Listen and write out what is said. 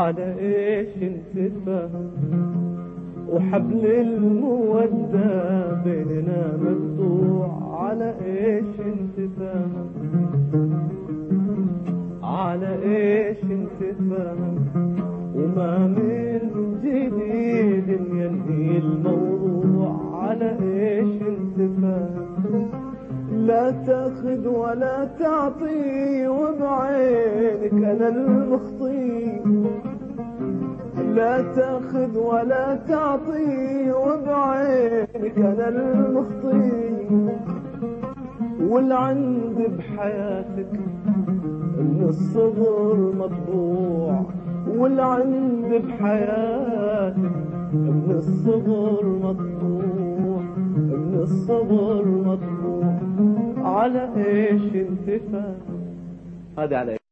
على ايش انت فاهم؟ وحبل المودة بيننا مقطوع، على ايش انت فاهم؟ على ايش انت فاهم؟ وما من جديد ينهي الموضوع، على ايش انت فاهم؟ لا تاخذ ولا تعطي وبعينك انا المخطي، لا تاخذ ولا تعطي وبعينك انا المخطي، والعند بحياتك من الصغر مطبوع، والعند بحياتك من الصغر مطبوع، من الصغر مطبوع، على ايش انت فاهم؟ هذا على